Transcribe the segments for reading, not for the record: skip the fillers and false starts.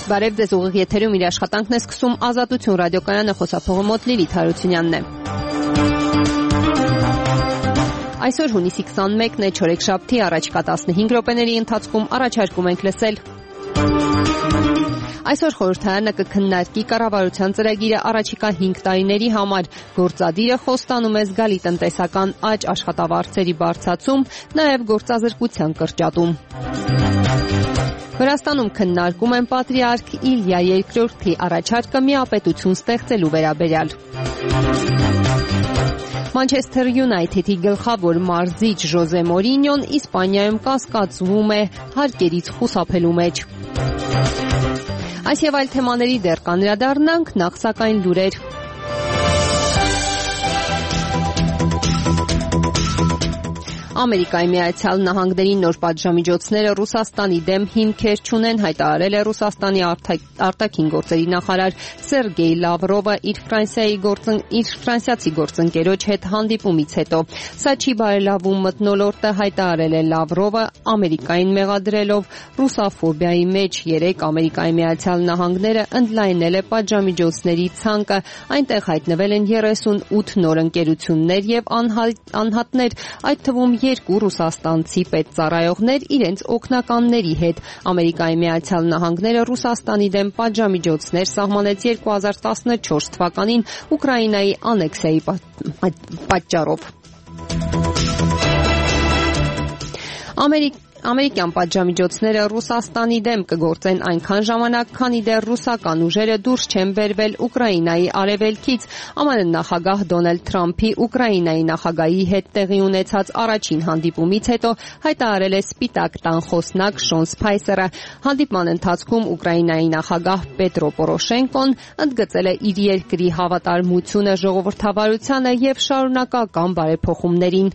Բարև ձեզ, ուղիղ եթերում իր աշխատանքն է սկսում Ազատություն ռադիոկայանը, խոսափողը մոտ Լիլիթ Հարությունյանն է։ Այսօր հունիսի 21-ն է, չորեքշաբթի, առաջիկա 15 րոպեների ընթացքում առաջարկում ենք լսել. Այսօր խորհրդարանը կքննարկի կառավարության ծրագիրը առաջիկա 5 տարիների համար, գործադիրը խոստանում է զգալի տնտեսական աճ, աշխատավարձերի բարձրացում, նաև գործազրկության կրճատում։ Վրաստանում քննարկում են պատրիարք Իլյա II-ի առաջարկը միապետություն ստեղծելու վերաբերյալ։ Մանչեսթեր Յունայթեդի գլխավոր մարզիչ Ժոզե Մորինյոն Իսպանիայում կասկածվում է հարկերից խուսափելու մեջ։ Այս եւ այլ թեմաների դեռ կանդրադառնանք, նախ սակայն լուրեր։ Ամերիկայի Միացյալ Նահանգների նոր պատժամիջոցները Ռուսաստանի դեմ հիմքեր չունեն, հայտարարել է Ռուսաստանի արտաքին գործերի նախարար Սերգեյ Լավրովը իր ֆրանսիացի գործընկերոջ հետ հանդիպումից հետո։ Սա չի բարելավում մթնոլորտը, հայտարարել է Լավրովը, Ամերիկային մեղադրելով ռուսաֆոբիայի մեջ։ Երեկ Ամերիկայի Միացյալ Նահանգները ընդլայնել է պատժամիջոցների ցանկը, այնտեղ հայտնվել են 38 նոր ընկերություններ եւ անհատներ, այդ թվում 2 ռուսաստանցի պետծառայողներ իրենց օգնականների հետ։ Ամերիկայի Միացյալ Նահանգները Ռուսաստանի դեմ պատժամիջոցներ սահմանեց 2014 թվականին Ուկրաինայի անեքսիայի պատճառով։ Ամերիկյան պատժամիջոցները Ռուսաստանի դեմ կգործեն այնքան ժամանակ, քանի դեռ ռուսական ուժերը դուրս չեն բերվել Ուկրաինայի արևելքից։ ԱՄՆ նախագահ Դոնալդ Թրամփի Ուկրաինայի նախագահի հետ տեղի ունեցած առաջին հանդիպումից հետո հայտարարել է Սպիտակ տան խոսնակ Շոն Սփայսերը։ Հանդիպման ընթացքում Ուկրաինայի նախագահ Պետրո Պորոշենկոն ընդգծել է իր երկրի հավատարմությունը ժողովրդավարությանը եւ շարունակական բարեփոխումներին։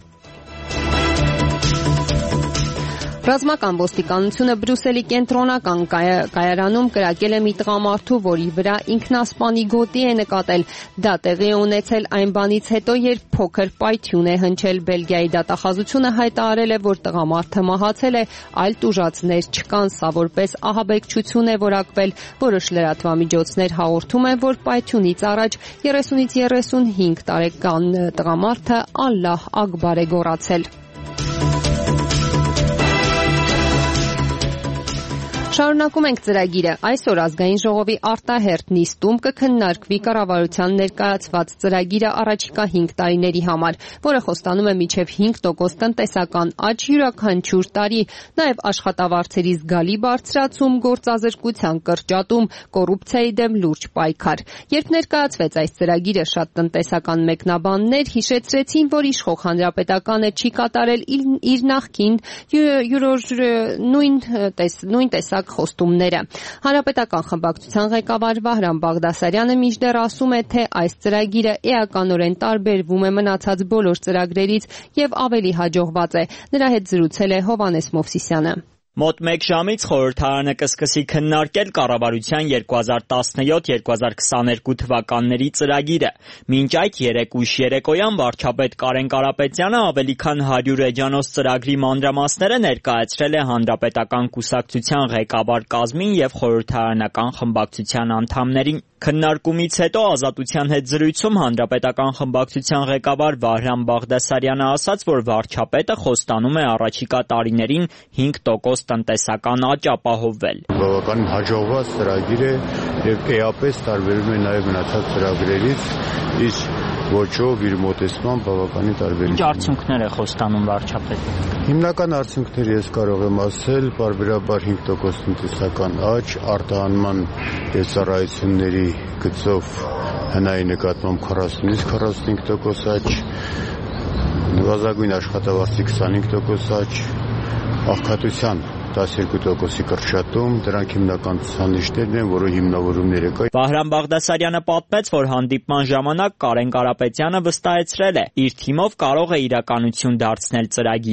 Ռազմական ոստիկանությունը Բրյուսելի կենտրոնական կայարանում կրակել է մի տղամարդու, որի վրա ինքնասպանի գոտի է նկատել։ Դա տեղի է ունեցել այն բանից հետո, երբ փոքր պայթյուն է հնչել։ Բելգիայի դատախազությունը հայտարարել է, որ տղամարդը մահացել է, այլ տուժածներ չկան։ Սա որպես ահաբեկչություն է որակվել։ Որոշ լրատվամիջոցներ հաղորդում են, որ պայթյունից առաջ 30-ից 35 տարեկան տղամարդը Ալլահ Ակբար է գոռացել։ Շարունակում ենք ծրագիրը։ Այսօր ազգային ժողովի արտահերթ նիստում կքննարկվի կառավարության ներկայացված ծրագիրը առաջիկա 5 տարիների համար, որը խոստանում է մինչև 5% տնտեսական աճ յուրաքանչյուր տարի, նաև աշխատավարձերի զգալի բարձրացում, գործազրկության կրճատում, կոռուպցիայի դեմ լուրջ պայքար։ Երբ ներկայացվեց այս ծրագիրը, շատ տնտեսական մեկնաբաններ հիշեցրեցին, որ իշխող հանրապետականը չի կատարել իր նախկին նույն տեսակ խոստումները։ Հանրապետական խմբակցության ղեկավար Վահրամ Բաղդասարյանը մինչդեռ ասում է, թե այս ծրագիրը էականորեն տարբերվում է մնացած բոլոր ծրագրերից եւ ավելի հաջողված է։ Նրա հետ զրուցել է Հովհաննես Մովսիսյանը։ Մոտ 1 ժամից խորհրդարանը կսկսի քննարկել կառավարության 2017-2022 թվականների ծրագիրը։ Մինչ այդ 3 ուշ երեկոյան վարչապետ Կարեն Կարապետյանը ավելի քան 100 էջանոց ծրագրի մանրամասները ներկայացրել է Հանրապետական կուսակցության ղեկավար կազմին եւ խորհրդարանական խմբակցության անդամներին։ Քննարկումից հետո Ազատության հետ զրույցում Հանրապետական խմբակցության ղեկավար Վահրամ Բաղդասարյանը ասաց, որ վարչապետը խոստանում է առաջիկա տարիներին 5% տնտեսական աճ ապահովել։ Բավականին հաջողված ծրագիր է եւ էապես տարբերվում է նաեւ մնացած ծրագրերից, իսկ ոչով իր մոտեցման բավականին տարբերություն։ Ինչ արդյունքներ է խոստանում վարչապետը։ Հիմնական արդյունքները ես կարող եմ ասել, պարբերաբար 5% տնտեսական աճ, արտահանման եւ ծառայությունների գծով հնայի նկատմամբ 40-ից 45% աճ, նվազագույն աշխատավարձի 25% աճ, աղքատության 12%-ի կրճատում, դրանք հիմնական ցուցանիշներն են, որը հիմնավորումները կա։ Վահրամ Բաղդասարյանը պատմեց, որ հանդիպման ժամանակ Կարեն Կարապետյանը վստահեցրել է, իր թիմով կարող է իրականություն դարձնել ծրագիրը։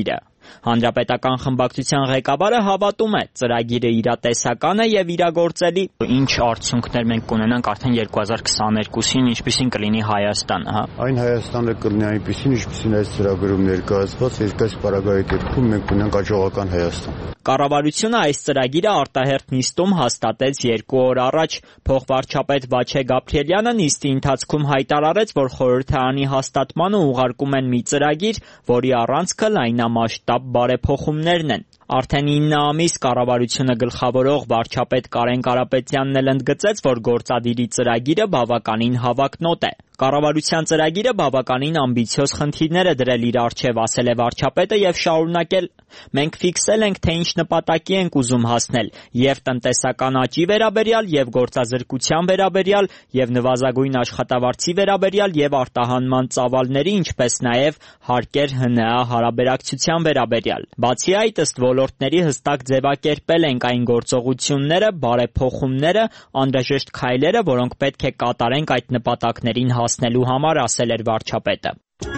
Հանրապետական խմբակցության ղեկավարը հավատում է, ծրագիրը իրատեսական է եւ իրագործելի։ Ինչ արդյունքներ մենք կունենանք արդեն 2022-ին, ինչպիսին կլինի Հայաստանը, հա։ Այն Հայաստանը կլինի այնպիսին, ինչպիսին այս ծրագրում ներկայացված, երկայս պարագայի դեպքում մենք ունենք աջողական Հայաստան։ Կառավարությունը այս ծրագիրը արտահերթ նիստում հաստատեց 2 օր առաջ։ Փոխվարչապետ Վաչե Գաբրիելյանը նիստի ընթացքում հայտարարեց, որ խորհրդարանի հաստատմանը ուղարկում են մի ծրագիր, որի առանցքը լայնամասշտաբ բարեփոխումներն են։ Արդեն 9 ամիս կառավարությունը գլխավորող վարչապետ Կարեն Կարապետյանն էլ ընդգծեց, որ գործադիրի ծրագիրը բավականին հավակնոտ է։ Կառավարության ծրագիրը բավականին ամբիցիոզ խնդիրներ է դրել իր առջև, ասել է վարչապետը եւ շարունակել. Մենք ֆիքսել ենք, թե ինչ նպատակի ենք ուզում հասնել, եւ տնտեսական աճի վերաբերյալ, եւ գործազրկության վերաբերյալ, եւ նվազագույն աշխատավարձի վերաբերյալ, եւ արտահանման ծավալների, ինչպես նաեւ հարկեր ՀՆԱ հարաբերակցության վերաբերյալ։ Բացի այդ, ըստ ոլորտների հստակ ձևակերպել ենք այն գործողությունները, բարեփոխումները, անհրաժեշտ քայլերը, որոնք պետք է կատարենք այդ նպատակներին հասնելու համար, ասել էր վարչապետը։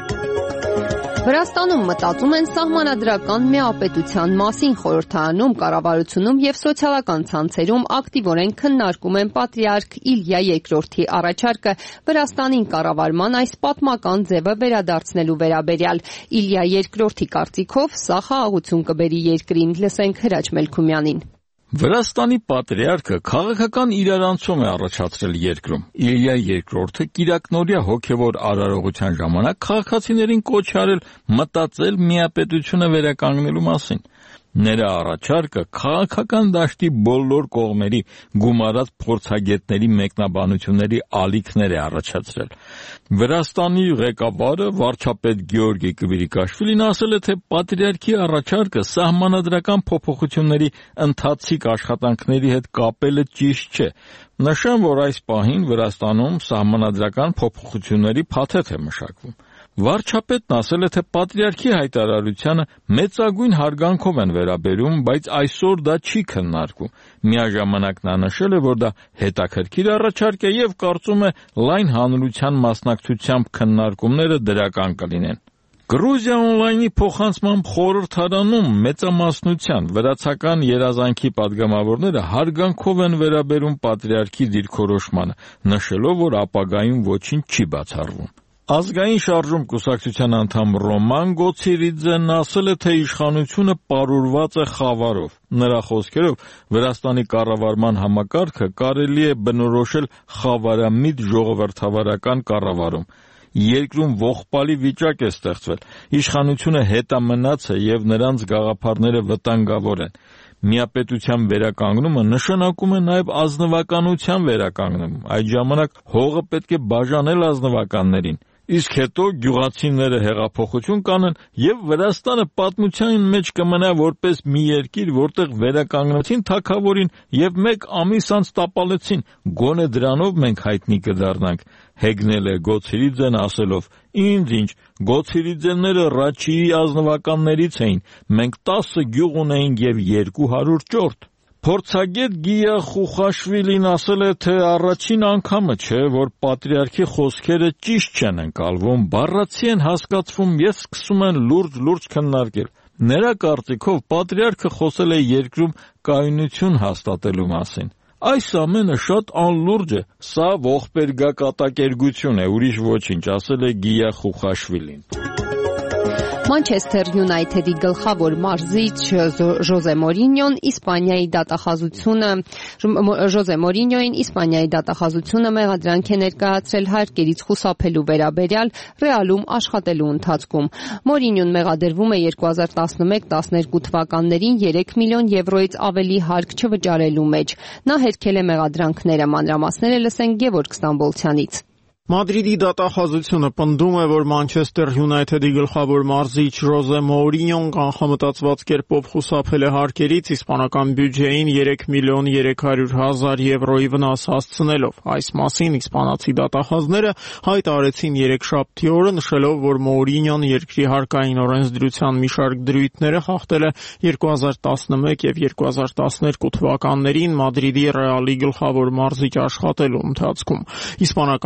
Վրաստանում մտածում են սահմանադրական միապետության մասին, խորհրդարանում, կառավարությունում եւ սոցիալական ցանցերում ակտիվորեն քննարկում են պատրիարք Իլյա II-ի առաջարկը Վրաստանին կառավարման այս պատմական ձևը վերադարձնելու վերաբերյալ։ Իլյա II-ի կարծիքով սա խաղաղություն կբերի երկրին, լսենք Հրաչ Մելքումյանին։ Վրաստանի պատրիարքը քաղաքական իրարանցում է առաջացրել երկրում։ Իլյա II-ը կիրակնօրյա հոգևոր արարողության ժամանակ քաղաքացիներին կոչ արել մտածել միապետությունը վերականգնելու մասին։ Նրա առաջարկը քաղաքական դաշտի բոլոր կողմերի գումարած փորձագետների մեկնաբանությունների ալիքներ է առաջացրել։ Վրաստանի ղեկավարը վարչապետ Գեորգի Կվիրիկաշվիլին ասել է, թե պատրիարքի առաջարկը սահմանադրական փոփոխությունների ընթացիկ աշխատանքների հետ կապելը ճիշտ չէ։ Նշեմ, որ այս պահին Վրաստանում սահմանադրական փոփոխությունների փաթեթ է մշակվում։ Վարչապետն ասել է, թե պատրիարքի հայտարարությանը մեծագույն հարգանքով են վերաբերում, բայց այսօր դա չի քննարկվում։ Միաժամանակ նա նշել է, որ դա հետաքրքիր առաջարկ է եւ կարծում է լայն հանրության մասնակցությամբ քննարկումները դրական կլինեն։ Գրուզիա օնլայնի փոխանցմամբ խորհրդարանում մեծամասնության վրացական երազանքի պատգամավորները հարգանքով են վերաբերում պատրիարքի դիրքորոշմանը, նշելով, որ ապագայում ոչինչ չի բացառվում։ Ազգային շարժում կուսակցության անդամ Ռոման Գոցիրիձեն ասել է, թե իշխանությունը պարուրված է խավարով։ Նրա խոսքերով Վրաստանի կառավարման համակարգը կարելի է բնորոշել խավարամիտ ժողովրդավարական կառավարում։ Երկրում ողբալի վիճակ է ստեղծվել, իշխանությունը հետամնաց է եւ նրանց գաղափարները վտանգավոր են։ Միապետության վերականգնումը նշանակում է նաև ազնվականության վերականգնում։ Այդ ժամանակ հողը պետք է բաժանել ազնվականներին, իսկ հետո գյուղացիները հեղափոխություն կանեն եւ Վրաստանը պատմության մեջ կմնա որպես մի երկիր, որտեղ վերականգնեցին թագավորին եւ 1 ամիս անց տապալեցին։ Գոնե դրանով մենք հայտնի կդառնանք, հեգնել է Գոցիրիձեն ասելով. Ինչ, Գոցիրիձենները Ռաչիի ազնվականներից էին, մենք 10 գյուղ ունեինք եւ 200 ճորտ։ Փորձագետ Գիա Խուխաշվիլին ասել է, թե առաջին անգամը չէ, որ պատրիարքի խոսքերը ճիշտ չեն ընկալվում, բառացի են հասկացվում եւ սկսում են լուրջ քննարկել։ Նրա կարծիքով պատրիարքը խոսել է երկրում կայունություն հաստատելու մասին։ Այս ամենը շատ անլուրջ է, սա ողբերգակատակերգություն է, ուրիշ ոչինչ, ասել է Գիա Խուխաշվիլին։ Մանչեսթեր Յունայթեդի գլխավոր մարզիչ Ժոզե Մորինյոին Իսպանիայի դատախազությունը մեղադրանք է ներկայացրել հարկերից խուսափելու վերաբերյալ Ռեալում աշխատելու ընթացքում։ Մորինյոն մեղադրվում է 2011-12 թվականներին 3 միլիոն եվրոից ավելի հարկ չվճարելու մեջ։ Նա հերքել է մեղադրանքները, մանրամասները լսենք Գևորգ Ստամբոլցյանից։ Մադրիդի դատախազությունը պնդում է, որ Մանչեսթեր Յունայթեդի գլխավոր մարզիչ Ժոզե Մորինյոն կանխամտածված կերպով խուսափել է հարկերից իսպանական բյուջեին 3 միլիոն 300 հազար եվրոյի վնաս հասցնելով։ Այս մասին իսպանացի դատախազները հայտարարեցին երեքշաբթի օրը, նշելով, որ Մորինյոն երկրի հարկային օրենսդրության մի շարք դրույթները խախտել է 2011 եւ 2012 թվականներին Մադրիդի Ռեալի գլխավոր մարզիչ աշխատելու ընթացքում։ Իսպանական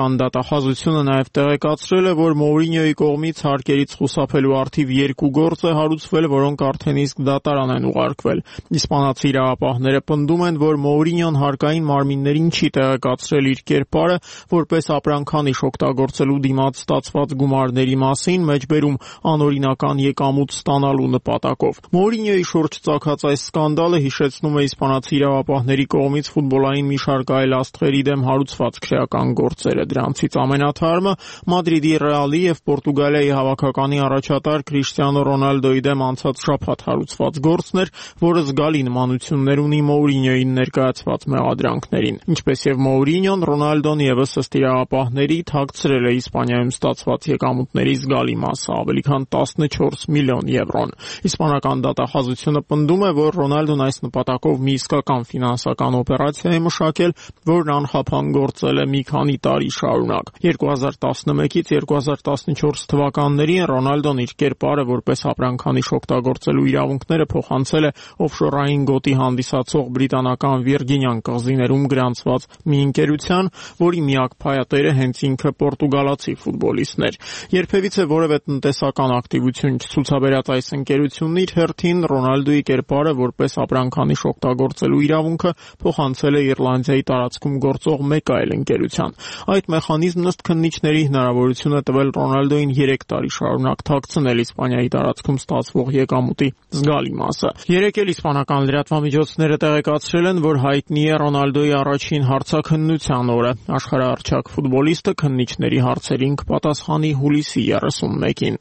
դատախազությունը նաև տեղեկացրել է, որ Մոուրինյոյի կողմից հարկերից խուսափելու առթիվ 2 գործ է հարուցվել, որոնք արդեն իսկ դատարան են ուղարկվել։ Իսպանացի իրավապահները պնդում են, որ Մոուրինյոն հարկային մարմիններին չի տեղեկացրել իր կերպարը որպես ապրանքանիշ օգտագործելու դիմաց ստացված գումարների մասին, մեջբերում անօրինական եկամուտ ստանալու նպատակով։ Մոուրինյոյի շուրջ ծագած այս սկանդալը հիշեցնում է իսպանացի իրավապահների կողմից ֆուտբոլային մի շարք այլ աստղերի դեմ հարուցված քրեական գործերը։ Դրանցից ամենաթարմը Մադրիդի Ռեալի եւ Պորտուգալիայի հավաքականի առաջատար Քրիշտիանո Ռոնալդոյի դեմ անցած շաբաթ հարուցված գործն էր, որը զգալի նմանություններ ունի Մոուրինյոյին ներկայացված մեղադրանքներին։ Ինչպես եւ Մոուրինյոն, Ռոնալդոն եւս ըստ իրավապահների թաքցրել է Իսպանիայում ստացված եկամուտների զգալի մասը, ավելի քան 14 միլիոն եվրոն։ Իսպանական դատախազությունը պնդում է, որ Ռոնալդոն այս նպատակով մի իսկական ֆինանսական օպերացիա է մշակել, որն անխափան գործել է մի քանի տարի շարունակ։ 2011-ից 2014 թվականներին Ռոնալդոն իր կերպարը որպես ապրանքանիշ օգտագործելու իրավունքները փոխանցել է օֆշորային գոտի հանդիսացող բրիտանական Վիրգինյան կղզիներում գրանցված մի ընկերության, որի միակ փայատերը հենց ինքը պորտուգալացի ֆուտբոլիստն էր։ Երբևիցե որևէ տնտեսական ակտիվություն չցուցաբերած այս ընկերությունն իր հերթին Ռոնալդոյի կերպարը որպես ապրանքանիշ օգտագործելու իրավունքը փոխանցել է Իռլանդիայի տարածքում գործող մեկ այլ ընկերության։ Այդ մեխանիզմն ըստ քննիչների հնարավորություն է տվել Ռոնալդոյին 3 տարի շարունակ թաքցնել Իսպանիայի տարածքում ստացվող եկամուտի զգալի մասը։ Երեկ էլ իսպանական լրատվամիջոցները տեղեկացրել են, որ հայտնի է Ռոնալդոյի առաջին հարցաքննության օրը։ Աշխարհահռչակ ֆուտբոլիստը քննիչների հարցերին կպատասխանի հուլիսի 31-ին։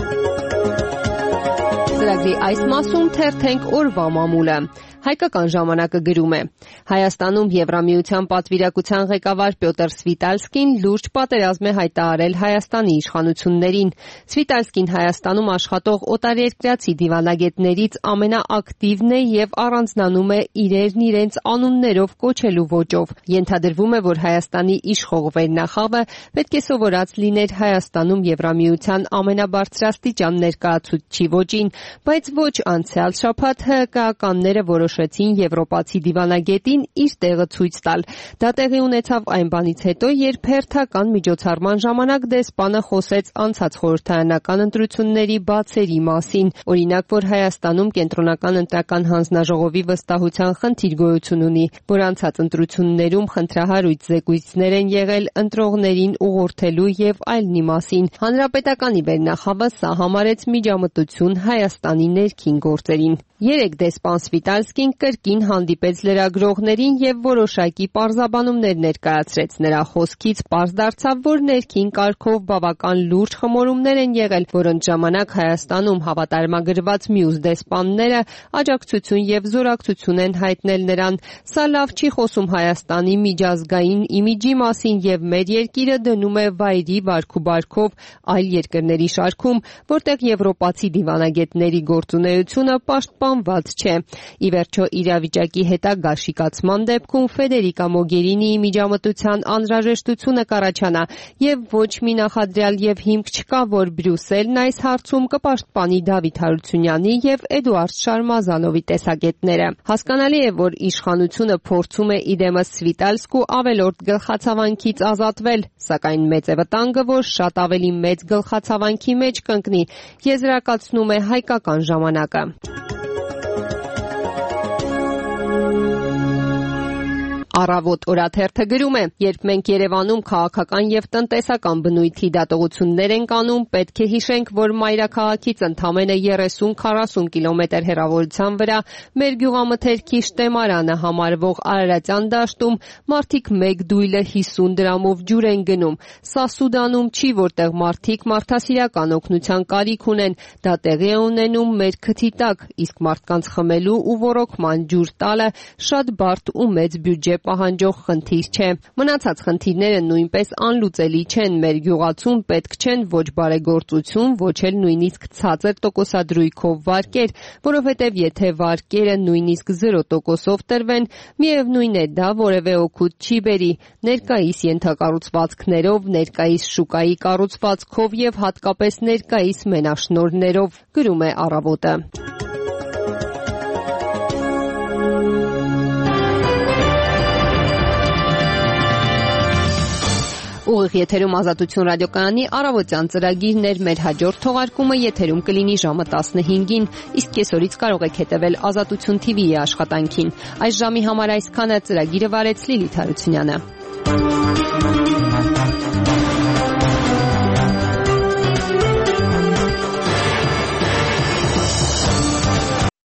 Ծրագրի այս մասում թերթենք օրվա մամուլը։ Հայկական ժամանակը գրում է. Հայաստանում Եվրամիության պատվիրակության ղեկավար Պյոտր Սվիտալսկին լուրջ պատերազմ է հայտարարել Հայաստանի իշխանություններին։ Սվիտալսկին Հայաստանում աշխատող օտարերկրացի դիվանագետներից ամենաակտիվն է եւ առանձնանում է իրերն իրենց անուններով կոչելու ոճով։ Ենթադրվում է, որ Հայաստանի իշխող վերնախավը պետք է սովորած լիներ Հայաստանում Եվրամիության ամենաբարձրաստիճան ներկայացուցչի ոճին, բայց ոչ անցյալ շաբաթ հակականները որոշեցին եվրոպացի դիվանագետին իր տեղը ցույց տալ։ Դա տեղի ունեցավ այն բանից հետո, երբ հերթական միջոցառման ժամանակ դեսպանը խոսեց անցած խորհրդարանական ընտրությունների բացերի մասին։ Օրինակ, որ Հայաստանում կենտրոնական ընտրական հանձնաժողովի վստահության խնդիր գոյություն ունի, որ անցած ընտրություններում խնդրահարույց զեկույցներ են եղել ընտրողներին ուղղորդելու եւ այլնի մասին։ Հանրապետականի վերնախավը սա համարեց միջամտություն Հայաստանի ներքին գործերին։ Երեք դեսպան Սվիտալսկին կրկին հանդիպեց լրագրողներին եւ որոշակի պարզաբանումներ ներկայացրեց։ Նրա խոսքից պարզ դարձավ, որ ներքին կարգով բավական լուրջ խմորումներ են եղել, որոնց ժամանակ Հայաստանում հավատարմագրված մյուս դեսպանները աջակցություն եւ զորակցություն են հայտնել նրան։ Սա լավ չի խոսում Հայաստանի միջազգային իմիջի մասին եւ մեր երկիրը դնում է վայրի վարքուբարքով այլ երկրների շարքում, որտեղ եվրոպացի դիվանագետների գործունեությունը պաշտպանված չէ։ Ի վերջո իրավիճակի հետագա շիկացման դեպքում Ֆեդերիկա Մոգերինիի միջամտության անհրաժեշտությունը կառաջանա եւ ոչ մի նախադրյալ եւ հիմք չկա, որ Բրյուսելն այս հարցում կպաշտպանի Դավիթ Հարությունյանի եւ Էդուարդ Շարմազանովի տեսակետները։ Հասկանալի է, որ իշխանությունը փորձում է իդեմս Սվիտալսկու ավելորդ գլխացավանքից ազատվել, սակայն մեծ է վտանգը, որ շատ ավելի մեծ գլխացավանքի մեջ կընկնի, եզրակացնում է հայկական ժամանակը։ Առավոտ օրաթերթը գրում է. երբ մենք Երևանում քաղաքական եւ տնտեսական բնույթի դատողություններ ենք անում, պետք է հիշենք, որ մայրաքաղաքից ընդամենը 30-40 կիլոմետր հեռավորության վրա մեր գյուղամթերքի շտեմարանը համարվող Արարատյան դաշտում մարդիկ մեկ դույլը 50 դրամով ջուր են գնում։ Սա Սուդանում չի, որտեղ մարդիկ մարդասիրական օգնության կարիք ունեն։ Դա տեղի է ունենում մեր քթի տակ, իսկ մարդկանց խմելու ու ոռոգման ջուր տալը շատ բարդ ու մեծ բյուջե պահանջող խնդիր չէ։ Մնացած խնդիրները նույնպես անլուծելի չեն։ Մեր գյուղացում պետք չեն ոչ բարեգործություն, ոչ էլ նույնիսկ ցածր տոկոսադրույքով վարկեր, որովհետև եթե վարկերը նույնիսկ 0%-ով տրվեն, միևնույն է դա որևէ օգուտ չի բերի։ Ներկայիս ենթակառուցվածքներով, ներկայիս շուկայի կառուցվածքով եւ հատկապես ներկայիս մենաշնորհներով, գրում է Առավոտը։ Ուղիղ եթերում Ազատություն ռադիոկայանի առավոտյան ծրագիրն էր, մեր հաջորդ թողարկումը եթերում կլինի ժամը 15-ին, իսկ կեսօրից կարող եք հետևել Ազատություն TV-ի աշխատանքին։ Այս ժամի համար այսքանը, ծրագիրը վարեց Լիլիթ Հարությունյանը։